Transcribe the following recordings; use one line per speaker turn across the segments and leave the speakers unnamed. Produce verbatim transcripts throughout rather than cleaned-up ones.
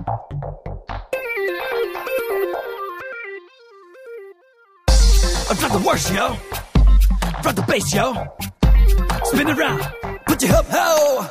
I drop the worst, yo. Drop the bass, yo. Spin it around, put your hip, ho.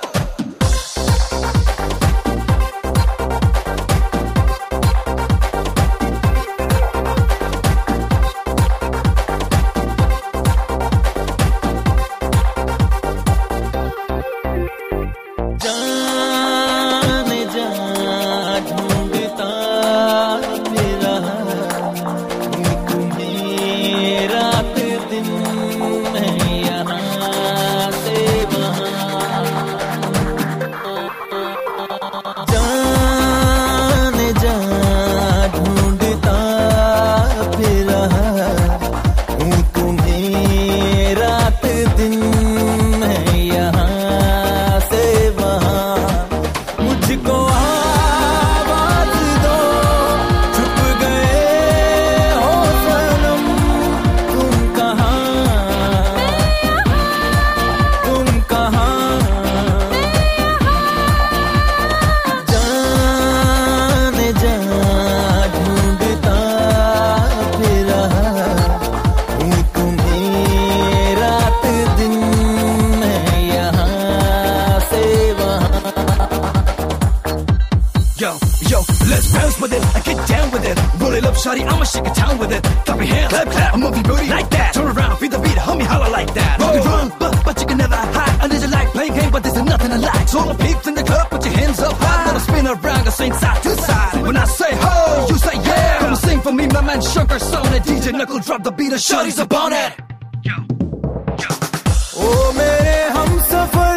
Let's bounce with it, I get down with it. Roll it up, shawty, I'ma shake a town with it. Clap your hands, clap, clap, I'm moving booty like that. Turn around, feel the beat, homie, holla like that. Roll. You can run, but, but you can never hide. Under your like playing game, but there's nothing to like. So all the peeps in the club, put your hands up high. Wanna spin around, go swing side to side. When I say ho, you say yeah. Come sing for me, my man Sugar Sonnet. D J Knuckle drop the beat, and shawty's up on it. Yo, yo.
Oh, mere humsafar,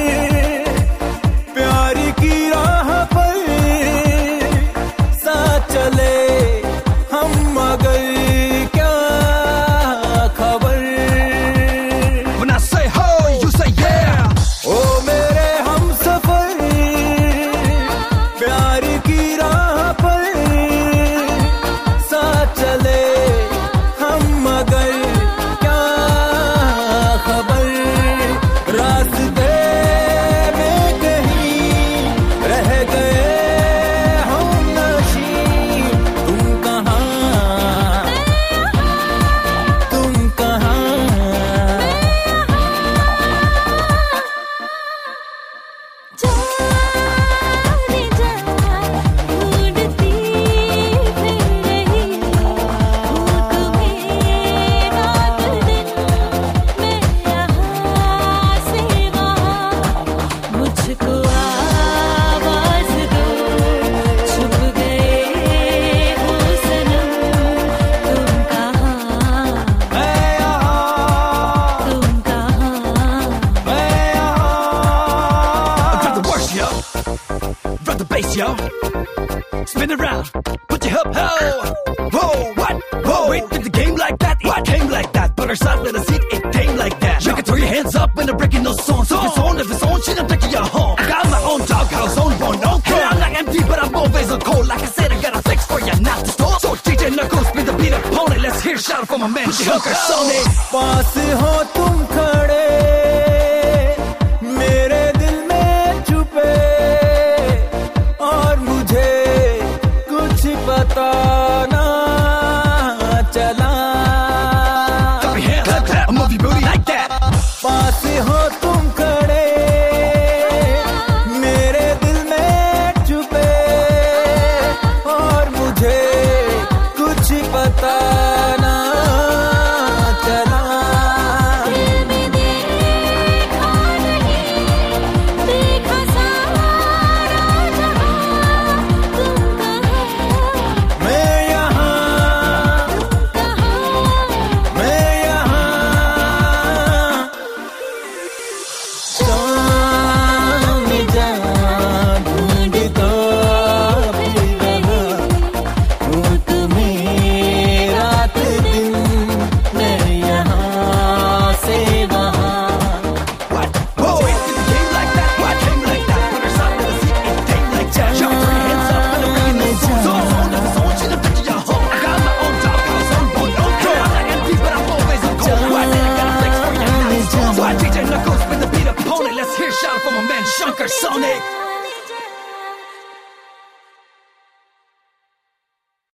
प्यार की राह पर साथ चले हम मगर क्या खबर.
When I say ho, you say yeah.
Oh, मेरे हमसफर, प्यार की राह पर साथ चले हम मगर क्या खबर. रास्ते
yo, spin around, put your hip, ho. Whoa, what? Whoa, wait, did the game like that? What came like that? But her side, let us see it came like that. You can throw your hands up when they're breaking those songs. So it's on of its own, she done take you home. I got my own doghouse, own born, no care. I'm not empty, but I'm always on cold. Like I said, I got a fix for you, not to store. So D J Knuckles, spin the beat upon it. Let's hear a shout from my man, Sugar Sonnet.
पास हो तुम खड़े मेरे दिल में छुपे और मुझे कुछ पता ना चला.
Clap, clap, move your booty like that.
पास हो तुम खड़े मेरे दिल में छुपे और मुझे कुछ पता ना चला.
D J Knuckles, spin the beat upon it. Let's hear a shout from my man Sugar Sonnet.